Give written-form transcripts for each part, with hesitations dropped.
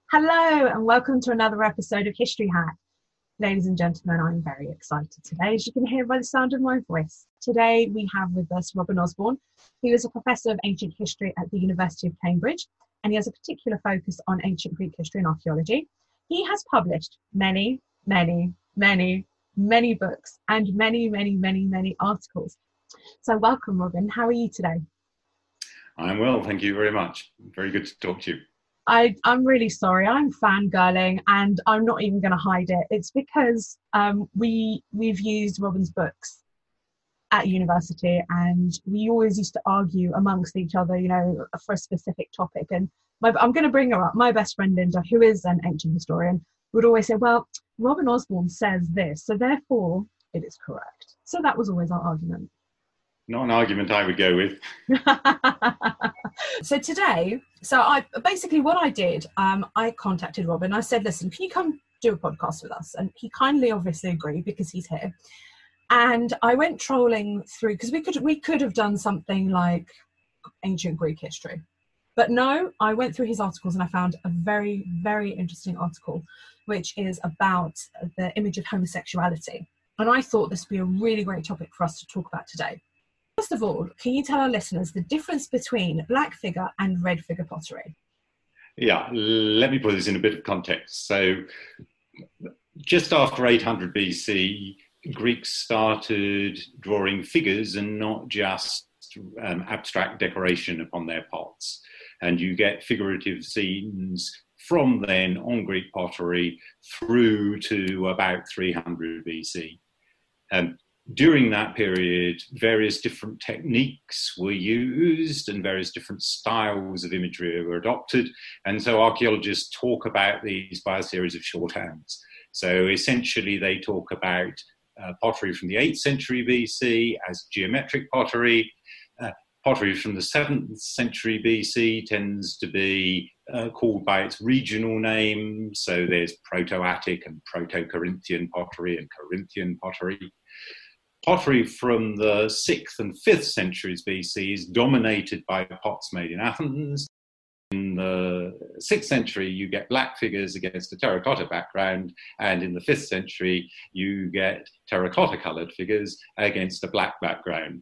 Hello and welcome to another episode of History Hack. Ladies and gentlemen, I'm very excited today, as you can hear by the sound of my voice. Today we have with us Robin Osborne, who is a professor of ancient history at the University of Cambridge, and he has a particular focus on ancient Greek history and archaeology. He has published many books and many articles. So welcome, Robin. How are you today? I'm well, thank you very much. Very good to talk to you. I'm really sorry. I'm fangirling, and I'm not even going to hide it. It's because we've used Robin's books at university, and we always used to argue amongst each other, for a specific topic. And I'm going to bring her up. My best friend Linda, who is an ancient historian, would always say, "Well, Robin Osborne says this, so therefore it is correct." So that was always our argument. Not an argument I would go with. So today, what I did, I contacted Robin. I said, "Listen, can you come do a podcast with us?" And he kindly obviously agreed because he's here. And I went trolling through, because we could have done something like ancient Greek history. But no, I went through his articles and I found a very, very interesting article, which is about the image of homosexuality. And I thought this would be a really great topic for us to talk about today. First of all, can you tell our listeners the difference between black figure and red figure pottery? Yeah, let me put this in a bit of context. So just after 800 BC, Greeks started drawing figures and not just abstract decoration upon their pots. And you get figurative scenes from then on Greek pottery through to about 300 BC. During that period, various different techniques were used and various different styles of imagery were adopted. And so archaeologists talk about these by a series of shorthands. So essentially they talk about pottery from the 8th century BC as geometric pottery. Pottery from the 7th century BC tends to be called by its regional name. So there's Proto-Attic and Proto-Corinthian pottery and Corinthian pottery. Pottery from the 6th and 5th centuries BC is dominated by pots made in Athens. In the 6th century, you get black figures against a terracotta background, and in the 5th century, you get terracotta-coloured figures against a black background.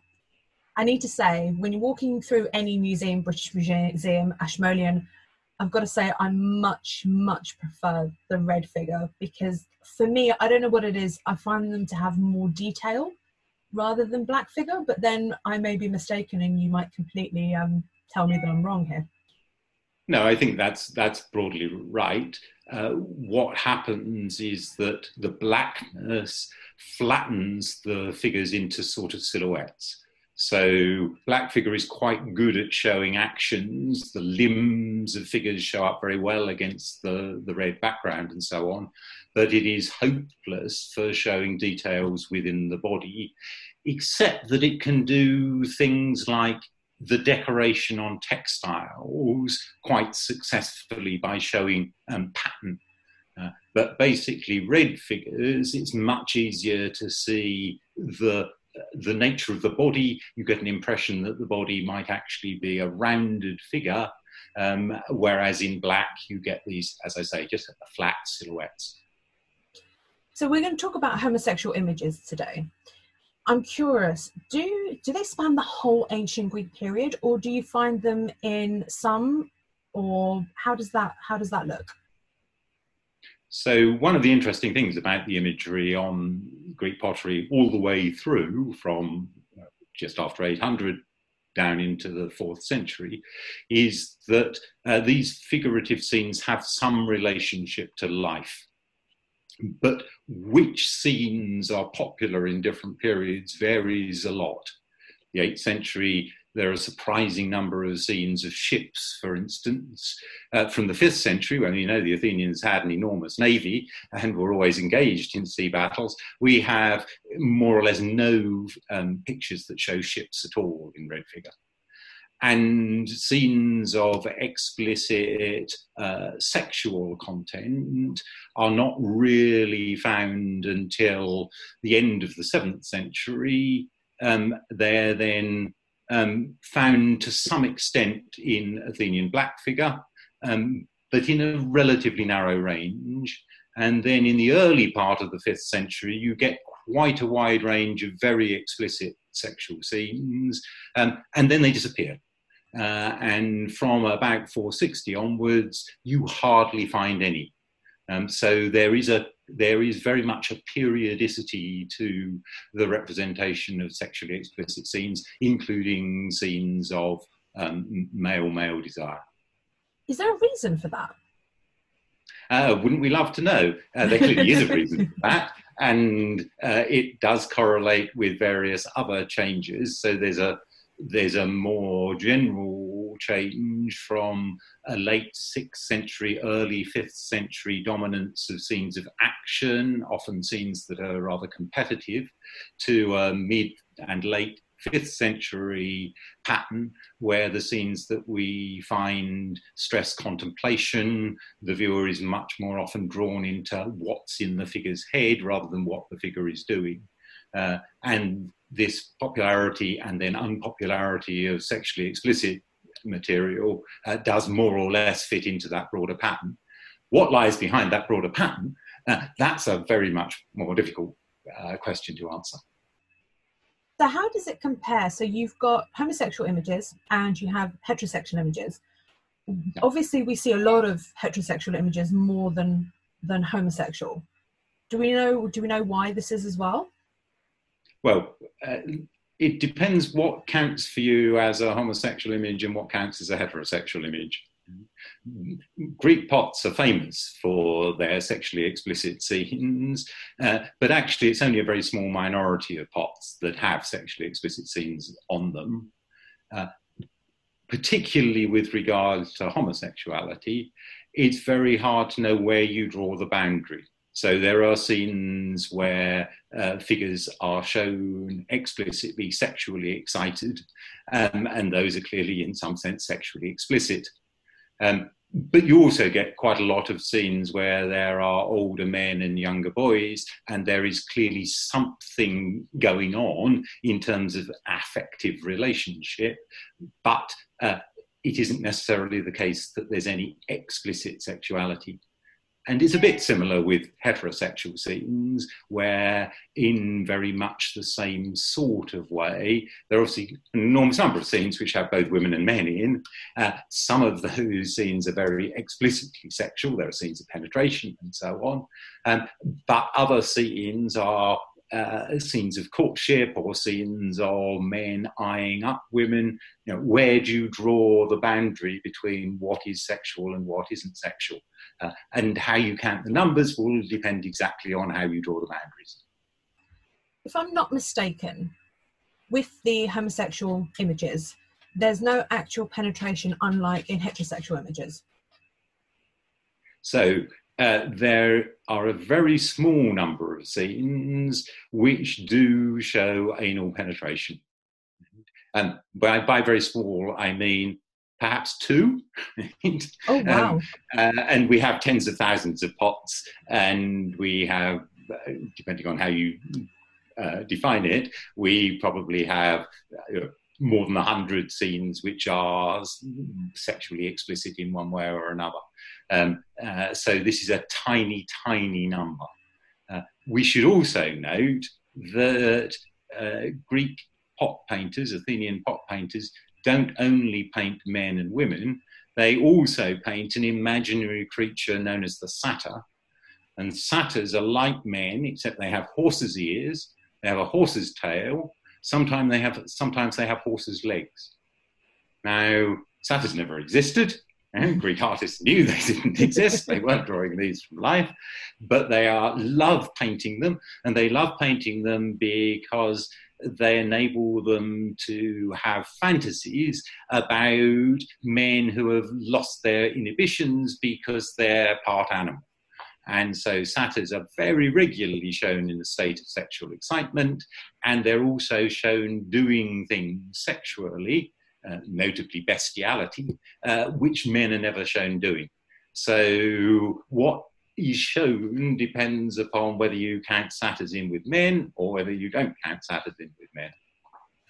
I need to say, when you're walking through any museum, British Museum, Ashmolean, I've got to say I much prefer the red figure, because for me, I don't know what it is, I find them to have more detail rather than black figure, but then I may be mistaken and you might completely tell me that I'm wrong here. No, I think that's broadly right. What happens is that the blackness flattens the figures into sort of silhouettes. So black figure is quite good at showing actions. The limbs of figures show up very well against the red background and so on, but it is hopeless for showing details within the body, except that it can do things like the decoration on textiles quite successfully by showing pattern. But basically red figures, it's much easier to see the nature of the body. You get an impression that the body might actually be a rounded figure, whereas in black you get these, as I say, just flat silhouettes. So we're going to talk about homosexual images today. I'm curious, do they span the whole ancient Greek period, or do you find them in some, or how does that look? So one of the interesting things about the imagery on Greek pottery all the way through from just after 800 down into the 4th century is that these figurative scenes have some relationship to life. But which scenes are popular in different periods varies a lot. The 8th century, there are a surprising number of scenes of ships, for instance. From the 5th century, when we know the Athenians had an enormous navy and were always engaged in sea battles, we have more or less no pictures that show ships at all in red figure. And scenes of explicit sexual content are not really found until the end of the 7th century. They're then found to some extent in Athenian black figure, but in a relatively narrow range. And then in the early part of the 5th century, you get quite a wide range of very explicit sexual scenes, and then they disappear. And from about 460 onwards, you hardly find any. So there is very much a periodicity to the representation of sexually explicit scenes, including scenes of male desire. Is there a reason for that? Wouldn't we love to know? There clearly is a reason for that, and it does correlate with various other changes. So there's a more general change from a late 6th century, early 5th century dominance of scenes of action, often scenes that are rather competitive, to a mid and late 5th century pattern where the scenes that we find stress contemplation, the viewer is much more often drawn into what's in the figure's head rather than what the figure is doing. And this popularity and then unpopularity of sexually explicit material does more or less fit into that broader pattern. What lies behind that broader pattern? That's a very much more difficult question to answer. So how does it compare? So you've got homosexual images and you have heterosexual images. Yeah. Obviously, we see a lot of heterosexual images more than homosexual. Do we know why this is as well? Well, it depends what counts for you as a homosexual image and what counts as a heterosexual image. Greek pots are famous for their sexually explicit scenes, but actually it's only a very small minority of pots that have sexually explicit scenes on them. Particularly with regards to homosexuality, it's very hard to know where you draw the boundary. So there are scenes where figures are shown explicitly sexually excited, and those are clearly in some sense sexually explicit. But you also get quite a lot of scenes where there are older men and younger boys, and there is clearly something going on in terms of affective relationship, but it isn't necessarily the case that there's any explicit sexuality. And it's a bit similar with heterosexual scenes, where in very much the same sort of way, there are obviously an enormous number of scenes which have both women and men in. Some of those scenes are very explicitly sexual. There are scenes of penetration and so on. But other scenes are scenes of courtship or scenes of men eyeing up women. You know, where do you draw the boundary between what is sexual and what isn't sexual? And how you count the numbers will depend exactly on how you draw the boundaries. If I'm not mistaken, with the homosexual images, there's no actual penetration, unlike in heterosexual images. So there are a very small number of scenes which do show anal penetration. And by very small, I mean perhaps 2. Oh, wow. And we have tens of thousands of pots, and we have, depending on how you define it, we probably have more than 100 scenes which are sexually explicit in one way or another. So this is a tiny, tiny number. We should also note that Greek pot painters, Athenian pot painters, don't only paint men and women, they also paint an imaginary creature known as the satyr. And satyrs are like men, except they have horse's ears, they have a horse's tail, sometimes they have horse's legs. Now, satyrs never existed. Greek artists knew they didn't exist. They weren't drawing these from life, but they love painting them, and they love painting them because they enable them to have fantasies about men who have lost their inhibitions because they're part animal. And so satyrs are very regularly shown in a state of sexual excitement, and they're also shown doing things sexually, notably bestiality, which men are never shown doing. So what is shown depends upon whether you count satyrs in with men or whether you don't count satyrs in with men.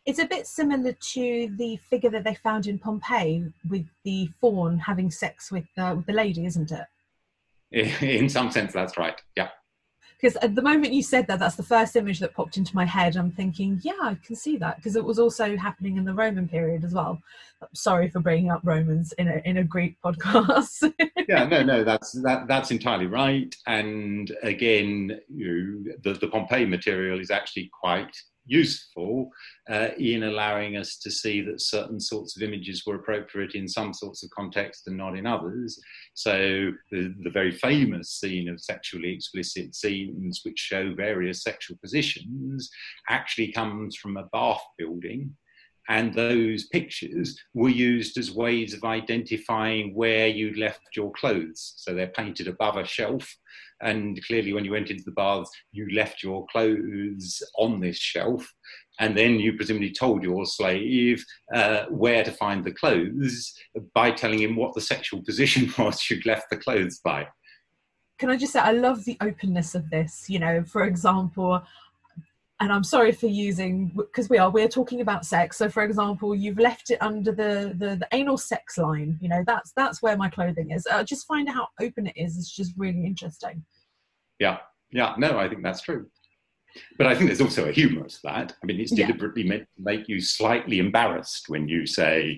It's a bit similar to the figure that they found in Pompeii with the faun having sex with the lady, isn't it? In some sense, that's right. Yeah. Because at the moment you said that, that's the first image that popped into my head. I'm thinking, yeah, I can see that, because it was also happening in the Roman period as well. Sorry for bringing up Romans in a Greek podcast. Yeah, no, that's entirely right. And again, the Pompeii material is actually quite useful in allowing us to see that certain sorts of images were appropriate in some sorts of context and not in others. So the very famous scene of sexually explicit scenes which show various sexual positions actually comes from a bath building. And those pictures were used as ways of identifying where you'd left your clothes. So they're painted above a shelf. And clearly when you went into the baths, you left your clothes on this shelf. And then you presumably told your slave where to find the clothes by telling him what the sexual position was you'd left the clothes by. Can I just say, I love the openness of this. For example, and I'm sorry for using, because we're talking about sex. So for example, you've left it under the anal sex line. That's where my clothing is. Just find out how open it is. It's just really interesting. Yeah. No, I think that's true. But I think there's also a humour to that. I mean, it's deliberately meant to make you slightly embarrassed when you say,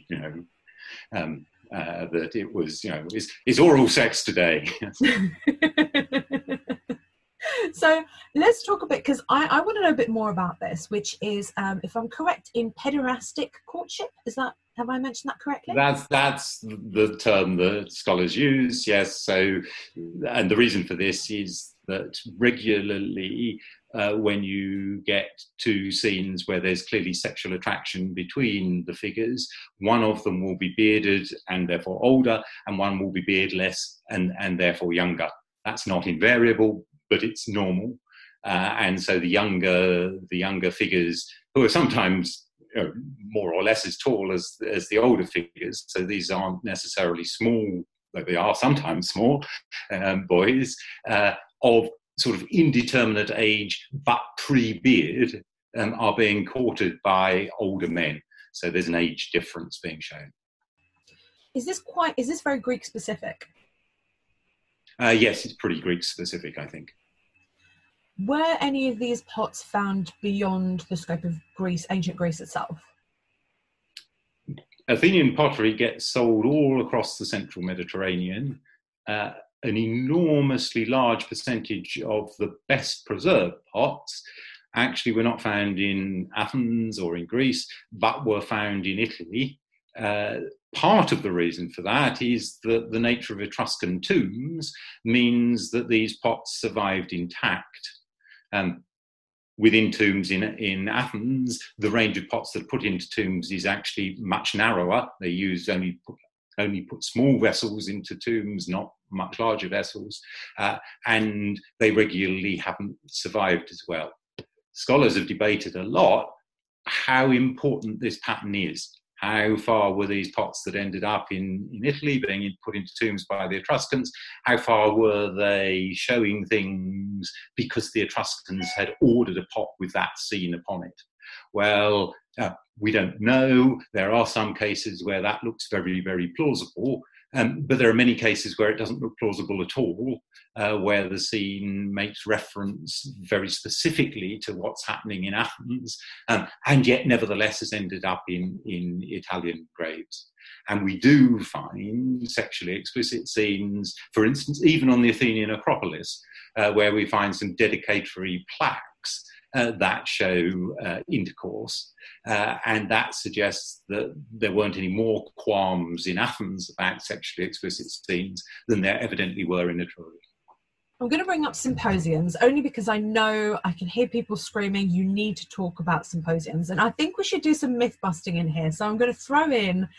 that it was, it's oral sex today. So let's talk a bit, because I want to know a bit more about this, which is, if I'm correct, in pederastic courtship. Have I mentioned that correctly? That's the term that scholars use, yes. So, and the reason for this is that regularly when you get to scenes where there's clearly sexual attraction between the figures, one of them will be bearded and therefore older, and one will be beardless and therefore younger. That's not invariable, but it's normal. And so the younger figures, who are sometimes more or less as tall as the older figures, so these aren't necessarily small, though they are sometimes small, boys, of sort of indeterminate age but pre-beard, are being courted by older men. So there's an age difference being shown. Is this very Greek specific? Yes, it's pretty Greek specific, I think. Were any of these pots found beyond the scope of ancient Greece itself? Athenian pottery gets sold all across the central Mediterranean. An enormously large percentage of the best preserved pots actually were not found in Athens or in Greece, but were found in Italy. Part of the reason for that is that the nature of Etruscan tombs means that these pots survived intact. Within tombs in Athens, the range of pots that are put into tombs is actually much narrower. They use only put small vessels into tombs, not much larger vessels, and they regularly haven't survived as well. Scholars have debated a lot how important this pattern is. How far were these pots that ended up in Italy being put into tombs by the Etruscans? How far were they showing things because the Etruscans had ordered a pot with that scene upon it? Well, we don't know. There are some cases where that looks very, very plausible, but there are many cases where it doesn't look plausible at all, where the scene makes reference very specifically to what's happening in Athens, and yet nevertheless has ended up in Italian graves. And we do find sexually explicit scenes, for instance, even on the Athenian Acropolis, where we find some dedicatory plaques that show intercourse, and that suggests that there weren't any more qualms in Athens about sexually explicit scenes than there evidently were in Etruria. I'm going to bring up symposiums only because I know I can hear people screaming, you need to talk about symposiums. And I think we should do some myth busting in here. So I'm going to throw in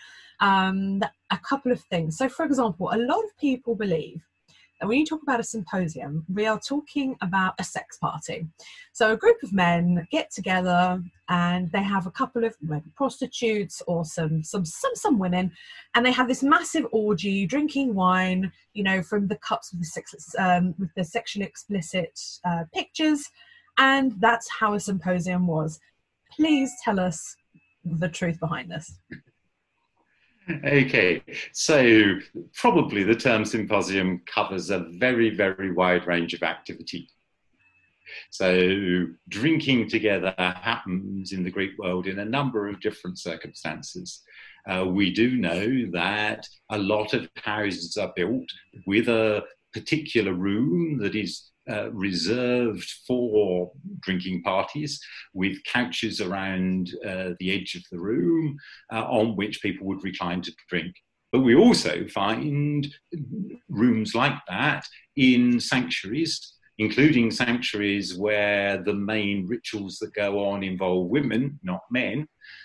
a couple of things. So for example, a lot of people believe that when you talk about a symposium, we are talking about a sex party. So a group of men get together and they have a couple of maybe prostitutes or some women, and they have this massive orgy, drinking wine, from the cups with the sexually explicit pictures, and that's how a symposium was. Please tell us the truth behind this? Okay, so probably the term symposium covers a very, very wide range of activity. So drinking together happens in the Greek world in a number of different circumstances. We do know that a lot of houses are built with a particular room that is reserved for drinking parties, with couches around the edge of the room on which people would recline to drink. But we also find rooms like that in sanctuaries, including sanctuaries where the main rituals that go on involve women, not men,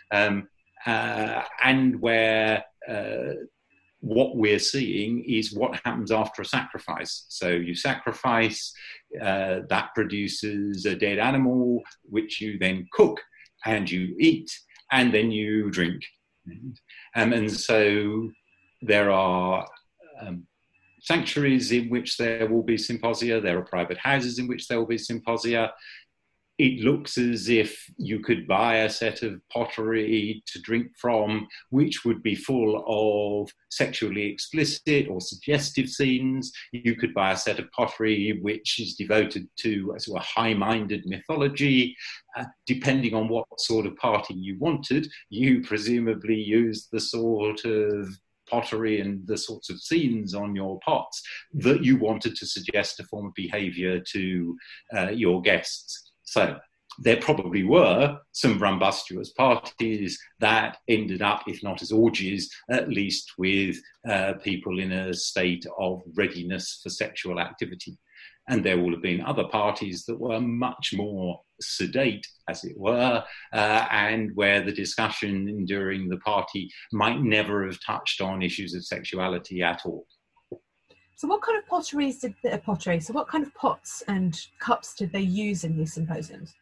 and where what we're seeing is what happens after a sacrifice. So you sacrifice, that produces a dead animal, which you then cook and you eat, and then you drink. And so there are sanctuaries in which there will be symposia. There are private houses in which there will be symposia. It looks as if you could buy a set of pottery to drink from, which would be full of sexually explicit or suggestive scenes. You could buy a set of pottery which is devoted to a high-minded mythology. Depending on what sort of party you wanted, you presumably used the sort of pottery and the sorts of scenes on your pots that you wanted to suggest a form of behaviour to your guests. So there probably were some rumbustious parties that ended up, if not as orgies, at least with people in a state of readiness for sexual activity. And there will have been other parties that were much more sedate, as it were, and where the discussion during the party might never have touched on issues of sexuality at all. So what kind of so what kind of pots and cups did they use in these symposiums?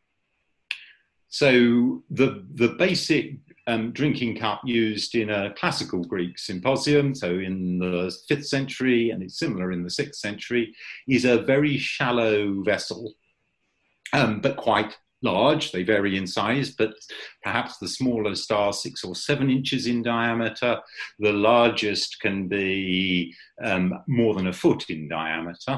So the basic drinking cup used in a classical Greek symposium, so in the 5th century, and it's similar in the 6th century, is a very shallow vessel, but quite large. They vary in size, but perhaps the smallest are 6 or 7 inches in diameter. The largest can be more than a foot in diameter,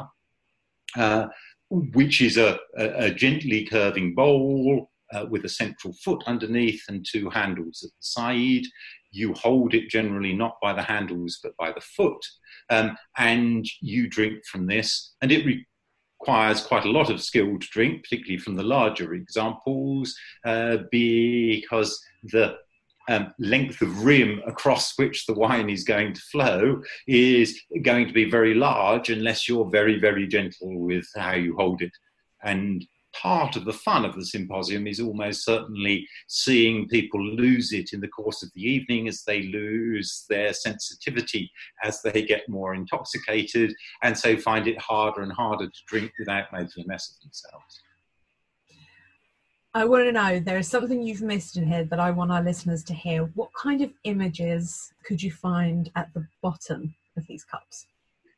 which is a gently curving bowl with a central foot underneath and 2 handles at the side. You hold it generally not by the handles but by the foot, and you drink from this, and it requires quite a lot of skill to drink, particularly from the larger examples, because the length of rim across which the wine is going to flow is going to be very large unless you're very, very gentle with how you hold it. And part of the fun of the symposium is almost certainly seeing people lose it in the course of the evening as they lose their sensitivity, as they get more intoxicated, and so find it harder and harder to drink without making a mess of themselves. I want to know, there is something you've missed in here that I want our listeners to hear. What kind of images could you find at the bottom of these cups?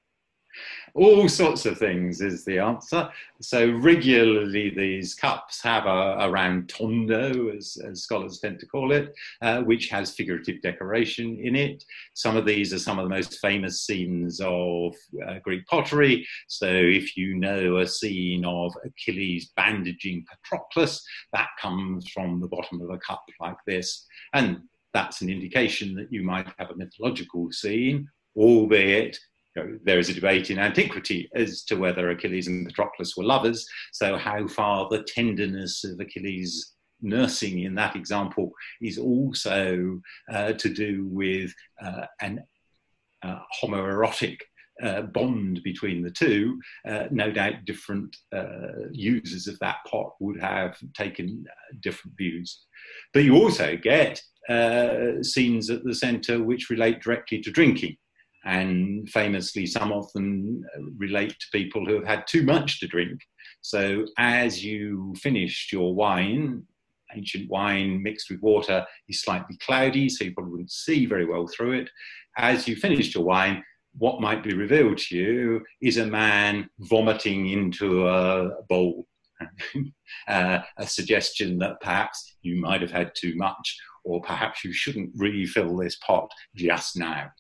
All sorts of things is the answer. So regularly these cups have a round tondo, as scholars tend to call it, which has figurative decoration in it. Some of these are some of the most famous scenes of Greek pottery. So if you know a scene of Achilles bandaging Patroclus, that comes from the bottom of a cup like this. And that's an indication that you might have a mythological scene, albeit there is a debate in antiquity as to whether Achilles and Patroclus were lovers. So how far the tenderness of Achilles' nursing in that example is also to do with an homoerotic bond between the two. No doubt different users of that pot would have taken different views. But you also get scenes at the centre which relate directly to drinking. And famously, some of them relate to people who have had too much to drink. So as you finished your wine, ancient wine mixed with water is slightly cloudy, so you probably wouldn't see very well through it. As you finished your wine, what might be revealed to you is a man vomiting into a bowl. A suggestion that perhaps you might have had too much, or perhaps you shouldn't refill this pot just now.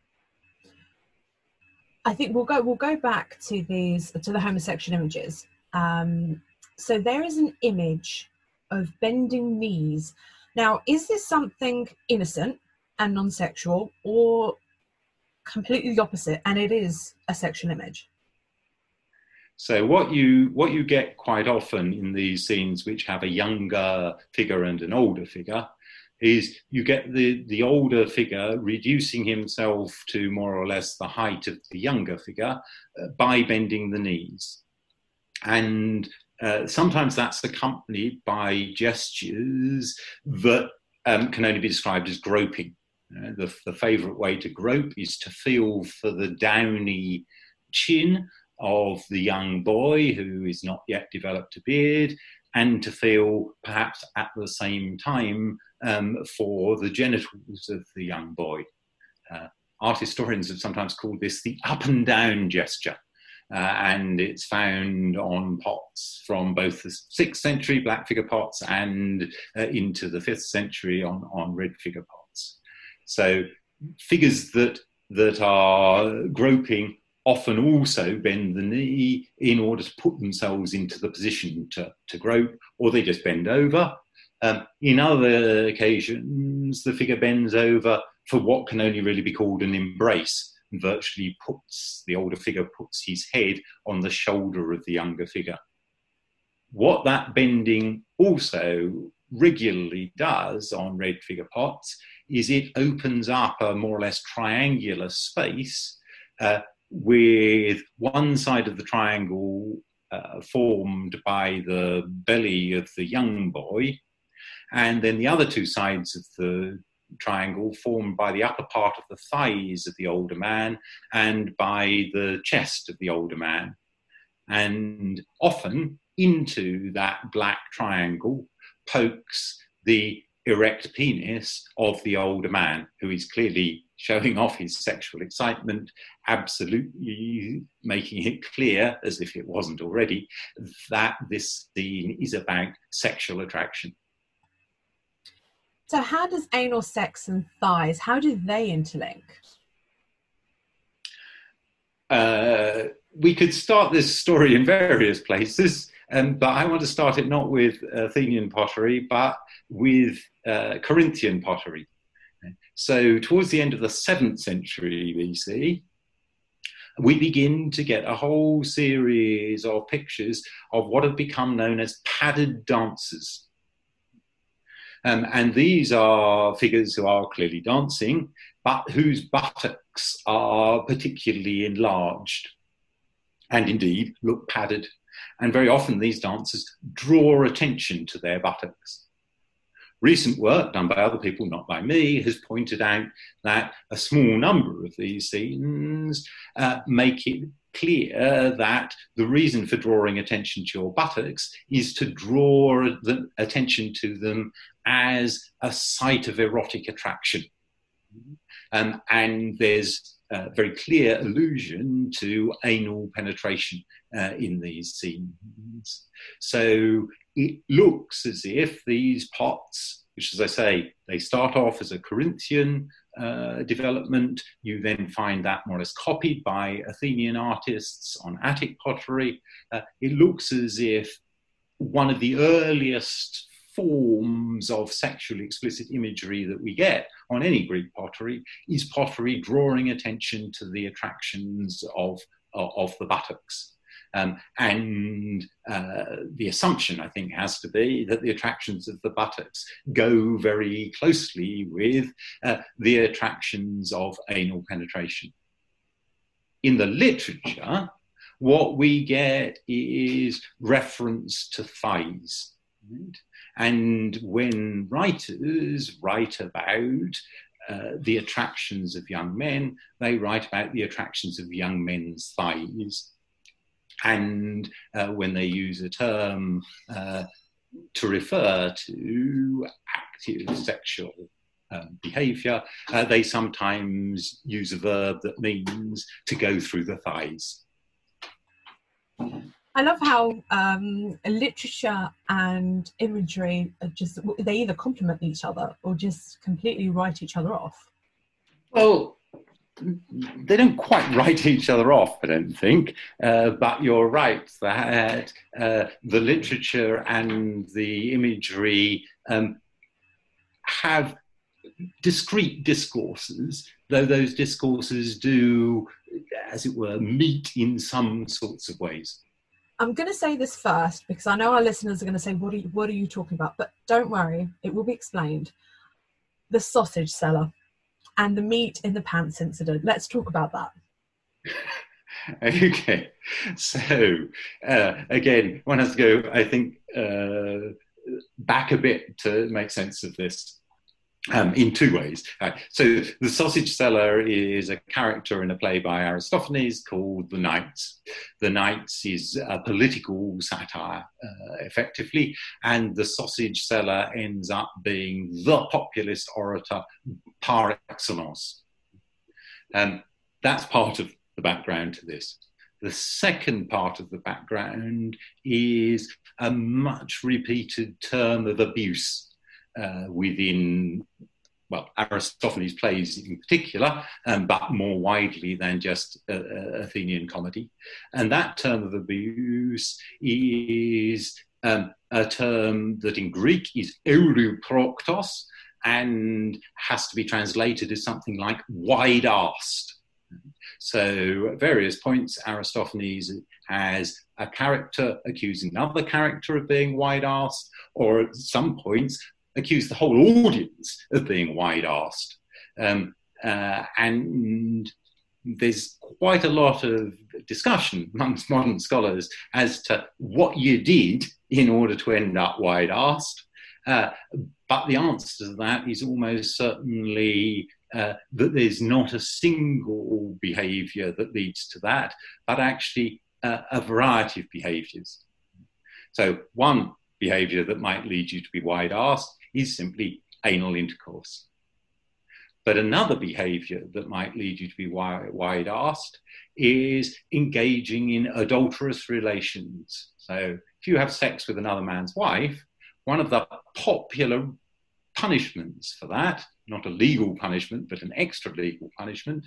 I think we'll go back to the homosexual images. So there is an image of bending knees. Now, is this something innocent and non-sexual, or completely the opposite, and it is a sexual image? So what you get quite often in these scenes, which have a younger figure and an older figure, is you get the older figure reducing himself to more or less the height of the younger figure by bending the knees. And sometimes that's accompanied by gestures that can only be described as groping. The favourite way to grope is to feel for the downy chin of the young boy who is not yet developed a beard, and to feel perhaps at the same time for the genitals of the young boy. Art historians have sometimes called this the up and down gesture. And it's found on pots from both the 6th century black figure pots and into the 5th century on red figure pots. So figures that are groping often also bend the knee in order to put themselves into the position to grope, or they just bend over. In other occasions, the figure bends over for what can only really be called an embrace. Virtually the older figure puts his head on the shoulder of the younger figure. What that bending also regularly does on red figure pots is it opens up a more or less triangular space with one side of the triangle formed by the belly of the young boy, and then the other two sides of the triangle formed by the upper part of the thighs of the older man and by the chest of the older man. And often into that black triangle pokes the erect penis of the older man, who is clearly showing off his sexual excitement, absolutely making it clear, as if it wasn't already, that this scene is about sexual attraction. So how does anal sex and thighs, how do they interlink? We could start this story in various places, but I want to start it not with Athenian pottery, but with Corinthian pottery. So towards the end of the 7th century BC, we begin to get a whole series of pictures of what have become known as padded dancers. And these are figures who are clearly dancing, but whose buttocks are particularly enlarged and indeed look padded. And very often these dancers draw attention to their buttocks. Recent work done by other people, not by me, has pointed out that a small number of these scenes make it clear that the reason for drawing attention to your buttocks is to draw the attention to them as a site of erotic attraction. And there's a very clear allusion to anal penetration in these scenes. So it looks as if these pots, which, as I say, they start off as a Corinthian development. You then find that more or less copied by Athenian artists on Attic pottery. It looks as if one of the earliest forms of sexually explicit imagery that we get on any Greek pottery is pottery drawing attention to the attractions of the buttocks. And the assumption, I think, has to be that the attractions of the buttocks go very closely with the attractions of anal penetration. In the literature, what we get is reference to thighs. Right? And when writers write about the attractions of young men, they write about the attractions of young men's thighs. And when they use a term to refer to active sexual behaviour, they sometimes use a verb that means to go through the thighs. I love how literature and imagery are just, they either complement each other or just completely write each other off. Well, they don't quite write each other off, I don't think, but you're right that the literature and the imagery have discrete discourses, though those discourses do, as it were, meet in some sorts of ways. I'm going to say this first because I know our listeners are going to say, what are you talking about? But don't worry, it will be explained. The sausage seller and the meat in the pants incident. Let's talk about that. Okay, so again, one has to go, I think, back a bit to make sense of this. In two ways. So the sausage seller is a character in a play by Aristophanes called The Knights. The Knights is a political satire, effectively, and the sausage seller ends up being the populist orator par excellence. That's part of the background to this. The second part of the background is a much repeated term of abuse within, well, Aristophanes' plays in particular, but more widely than just Athenian comedy. And that term of abuse is a term that in Greek is euryproktos and has to be translated as something like wide-arsed. So at various points, Aristophanes has a character accusing another character of being wide-arsed, or at some points accuse the whole audience of being wide-arsed. And there's quite a lot of discussion amongst modern scholars as to what you did in order to end up wide-arsed. But the answer to that is almost certainly that there's not a single behaviour that leads to that, but actually a variety of behaviours. So one behaviour that might lead you to be wide-arsed is simply anal intercourse. But another behaviour that might lead you to be wide-arsed is engaging in adulterous relations. So if you have sex with another man's wife, one of the popular punishments for that, not a legal punishment, but an extra-legal punishment,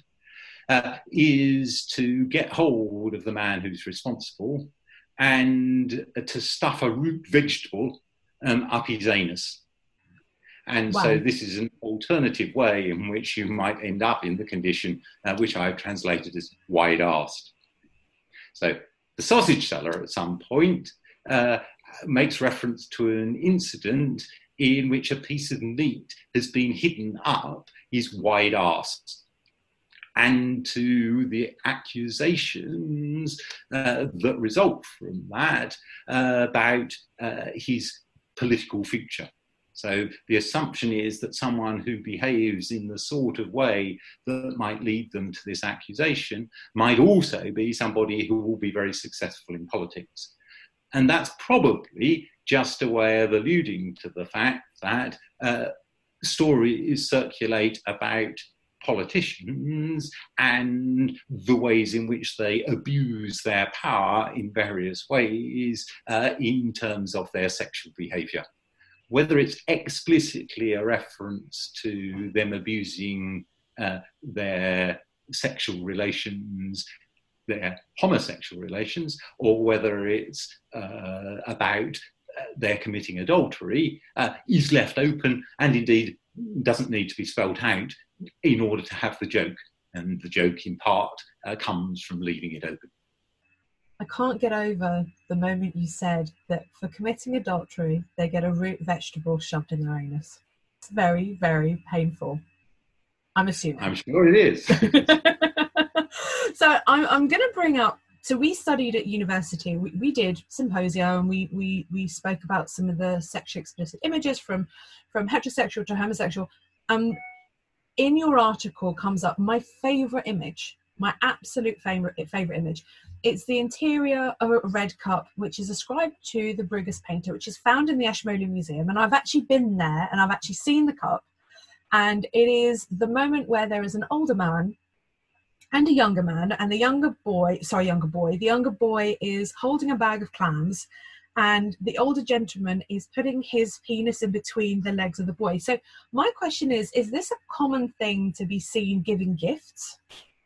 is to get hold of the man who's responsible and to stuff a root vegetable up his anus. And wow. So this is an alternative way in which you might end up in the condition which I've translated as wide-arsed. So the sausage seller at some point makes reference to an incident in which a piece of meat has been hidden up his wide-arsed, and to the accusations that result from that about his political future. So the assumption is that someone who behaves in the sort of way that might lead them to this accusation might also be somebody who will be very successful in politics. And that's probably just a way of alluding to the fact that stories circulate about politicians and the ways in which they abuse their power in various ways in terms of their sexual behaviour. Whether it's explicitly a reference to them abusing their sexual relations, their homosexual relations, or whether it's about their committing adultery, is left open and indeed doesn't need to be spelled out in order to have the joke. And the joke in part comes from leaving it open. I can't get over the moment you said that for committing adultery, they get a root vegetable shoved in their anus. It's very, very painful. I'm assuming. I'm sure it is. So I'm going to bring up, so we studied at university, we did symposia, and we spoke about some of the sexually explicit images from heterosexual to homosexual. In your article comes up my favourite image, my absolute favourite image. It's the interior of a red cup, which is ascribed to the Bruegger's painter, which is found in the Ashmolean Museum. And I've actually been there and I've actually seen the cup. And it is the moment where there is an older man and a younger man, and the younger boy is holding a bag of clams, and the older gentleman is putting his penis in between the legs of the boy. So my question is this a common thing to be seen giving gifts?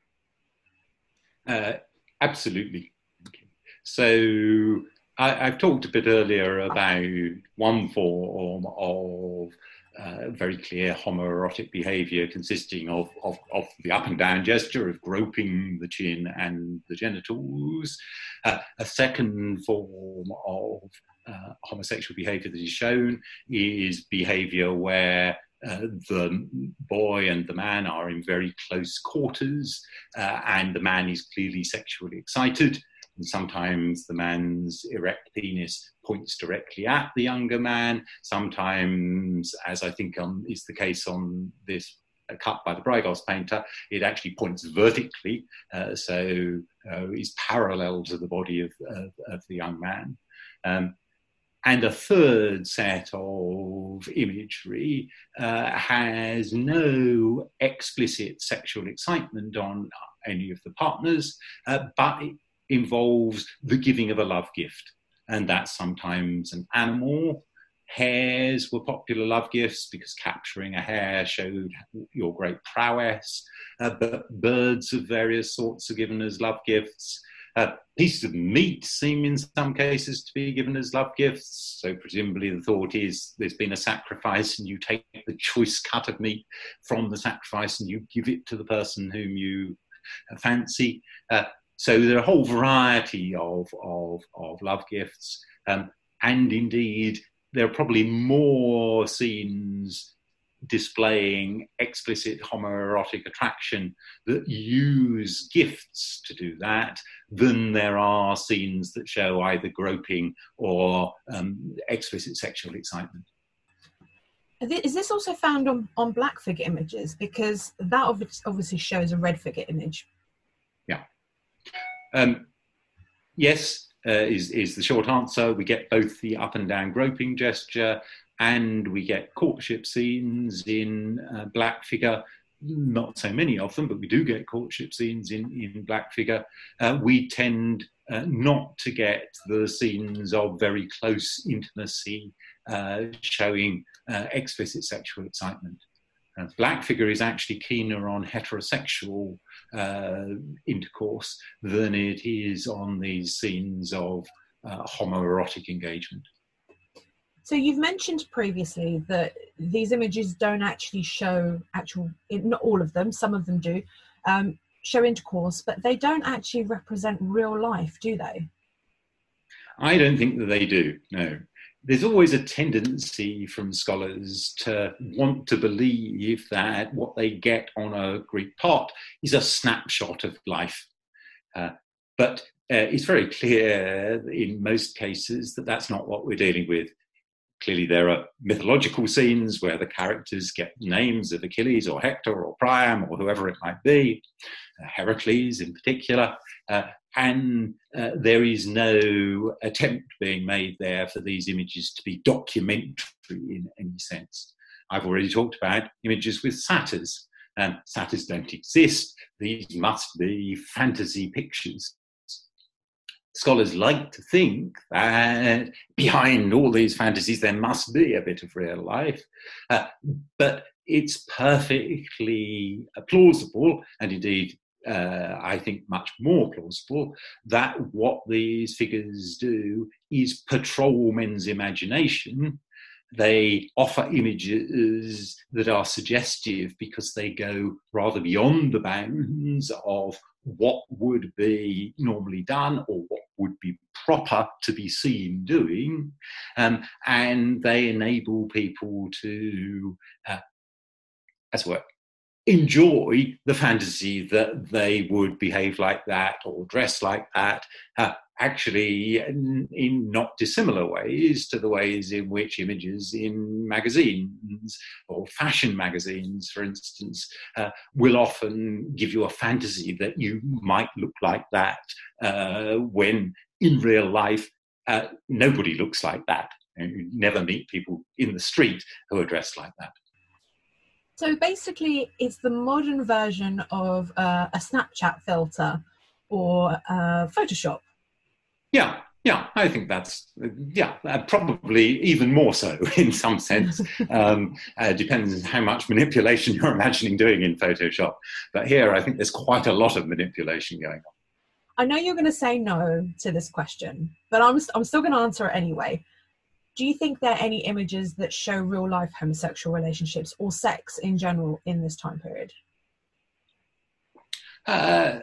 Absolutely. Okay. So I've talked a bit earlier about one form of very clear homoerotic behaviour consisting of the up and down gesture of groping the chin and the genitals. A second form of homosexual behaviour that is shown is behaviour where the boy and the man are in very close quarters, and the man is clearly sexually excited. And sometimes the man's erect penis points directly at the younger man. Sometimes, as I think is the case on this cut by the Brygos painter, it actually points vertically, so is parallel to the body of the young man. And a third set of imagery has no explicit sexual excitement on any of the partners, but it involves the giving of a love gift. And that's sometimes an animal. Hares were popular love gifts because capturing a hare showed your great prowess. But birds of various sorts are given as love gifts. Pieces of meat seem in some cases to be given as love gifts. So presumably the thought is there's been a sacrifice and you take the choice cut of meat from the sacrifice and you give it to the person whom you fancy. So there are a whole variety of love gifts. And indeed, there are probably more scenes displaying explicit homoerotic attraction that use gifts to do that than there are scenes that show either groping or explicit sexual excitement. Is this also found on black figure images? Because that obviously shows a red figure image. Yeah. Yes, is the short answer. We get both the up and down groping gesture, and we get courtship scenes in black figure. Not so many of them, but we do get courtship scenes in black figure. We tend not to get the scenes of very close intimacy showing explicit sexual excitement. Black figure is actually keener on heterosexual intercourse than it is on these scenes of homoerotic engagement. So you've mentioned previously that these images don't actually show not all of them, some of them do, show intercourse, but they don't actually represent real life, do they? I don't think that they do, no. There's always a tendency from scholars to want to believe that what they get on a Greek pot is a snapshot of life. But it's very clear in most cases that that's not what we're dealing with. Clearly, there are mythological scenes where the characters get names of Achilles or Hector or Priam or whoever it might be, Heracles in particular, and there is no attempt being made there for these images to be documentary in any sense. I've already talked about images with satyrs. Satyrs don't exist. These must be fantasy pictures. Scholars like to think that behind all these fantasies there must be a bit of real life, but it's perfectly plausible, and indeed I think much more plausible, that what these figures do is patrol men's imagination. They offer images that are suggestive because they go rather beyond the bounds of what would be normally done or what would be proper to be seen doing, and they enable people to, as it were, enjoy the fantasy that they would behave like that or dress like that, actually in not dissimilar ways to the ways in which images in magazines or fashion magazines, for instance, will often give you a fantasy that you might look like that when in real life nobody looks like that. You never meet people in the street who are dressed like that. So basically, it's the modern version of a Snapchat filter or Photoshop. Yeah, I think that's, probably even more so in some sense. Depends on how much manipulation you're imagining doing in Photoshop. But here, I think there's quite a lot of manipulation going on. I know you're going to say no to this question, but I'm still going to answer it anyway. Do you think there are any images that show real life homosexual relationships or sex in general in this time period? I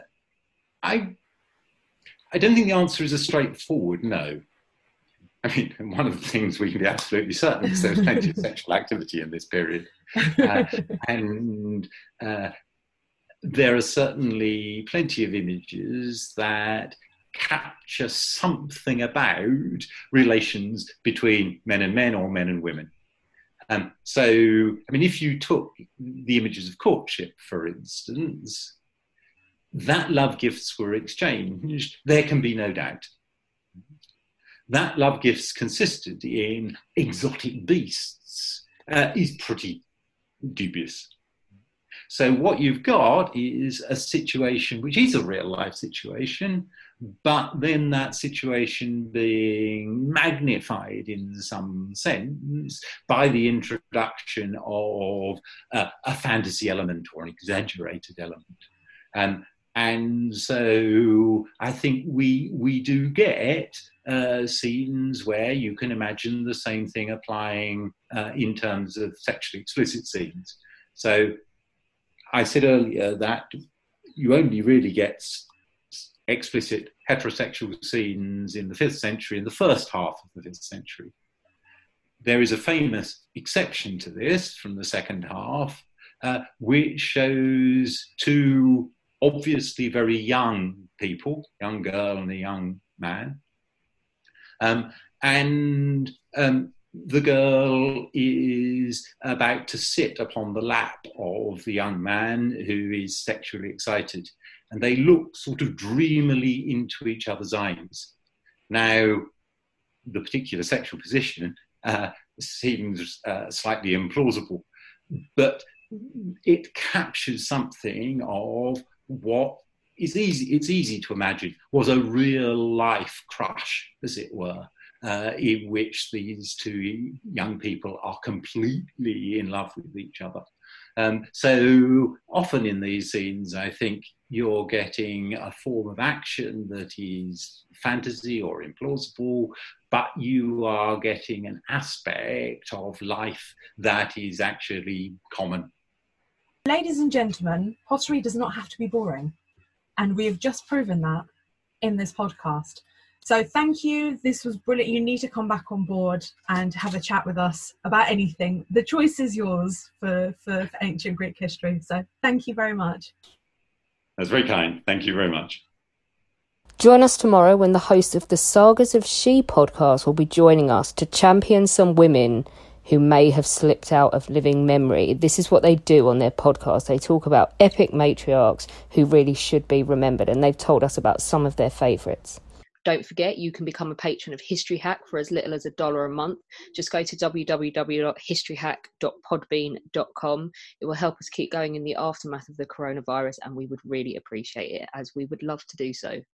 don't think the answer is a straightforward no. I mean, one of the things we can be absolutely certain is there's plenty of sexual activity in this period. And there are certainly plenty of images that capture something about relations between men and men or men and women. So, I mean, if you took the images of courtship, for instance, that love gifts were exchanged, there can be no doubt. That love gifts consisted in exotic beasts is pretty dubious. So what you've got is a situation which is a real life situation, but then that situation being magnified in some sense by the introduction of a fantasy element or an exaggerated element. And so I think we do get scenes where you can imagine the same thing applying in terms of sexually explicit scenes. So I said earlier that you only really get explicit heterosexual scenes in the 5th century, in the first half of the 5th century. There is a famous exception to this from the second half, which shows two obviously very young people, young girl and a young man. The girl is about to sit upon the lap of the young man who is sexually excited, and they look sort of dreamily into each other's eyes. Now, the particular sexual position seems slightly implausible, but it captures something of what is it's easy to imagine was a real life crush, as it were, in which these two young people are completely in love with each other. So often in these scenes, I think you're getting a form of action that is fantasy or implausible, but you are getting an aspect of life that is actually common. Ladies and gentlemen, pottery does not have to be boring. And we have just proven that in this podcast. So thank you. This was brilliant. You need to come back on board and have a chat with us about anything. The choice is yours for ancient Greek history. So thank you very much. That's very kind. Thank you very much. Join us tomorrow when the host of the Sagas of She podcast will be joining us to champion some women who may have slipped out of living memory. This is what they do on their podcast. They talk about epic matriarchs who really should be remembered, and they've told us about some of their favourites. Don't forget, you can become a patron of History Hack for as little as $1 a month. Just go to www.historyhack.podbean.com. It will help us keep going in the aftermath of the coronavirus, and we would really appreciate it, as we would love to do so.